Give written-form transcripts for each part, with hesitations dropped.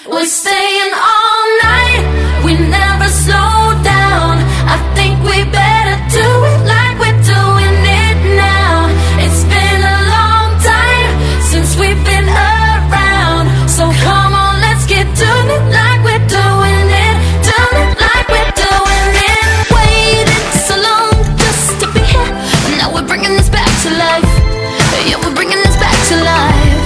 We're staying all night, we never slow down. I think we better do it like we're doing it now. It's been a long time since we've been around, so come on, let's get doing it like we're doing it. Doing it like we're doing it. Waited so long just to be here, but now we're bringing this back to life. Yeah, we're bringing this back to life.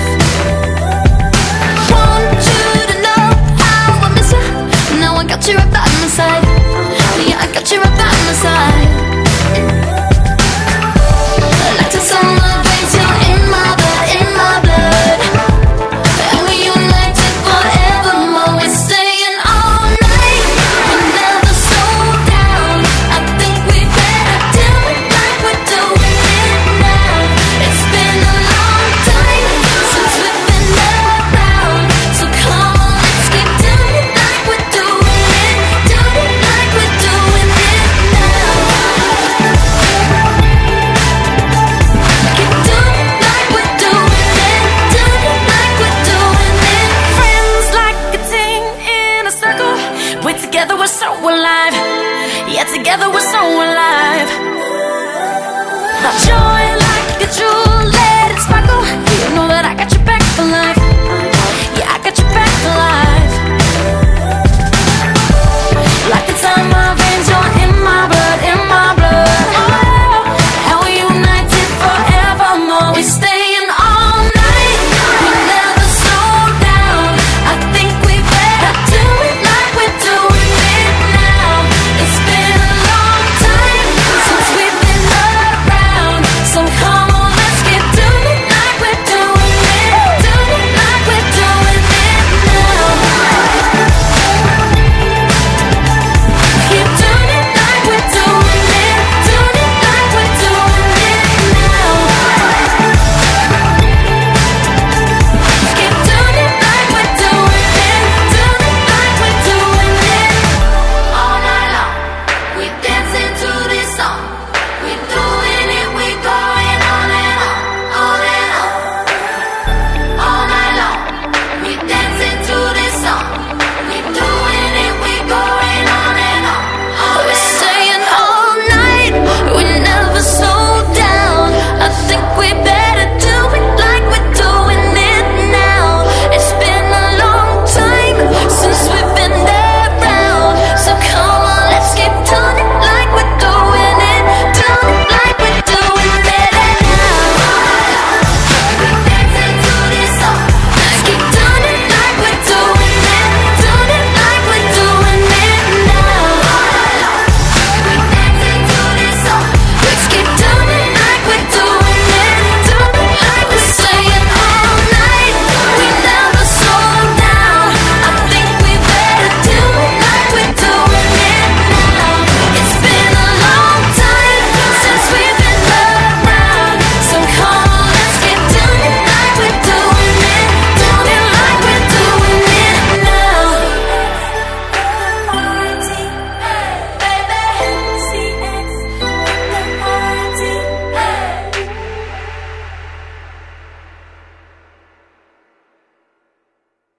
Want you to know how I miss you. Now I got you right by my side. Yeah, I got you right by my side. Like the summer rains, you're in my blood, in my blood. And we united forevermore. We're staying all night, we never slow down. I think we better do it like we're doing it now. It's been a long time since we've been around, so come on, let's keep doing it like we're doing it. Doing it like we're doing it now. Keep doing it like we're doing it. Doing it like we're doing it. Friends like a team in a circle. We're together, we're so alive. Yeah, together we're so alive. Joy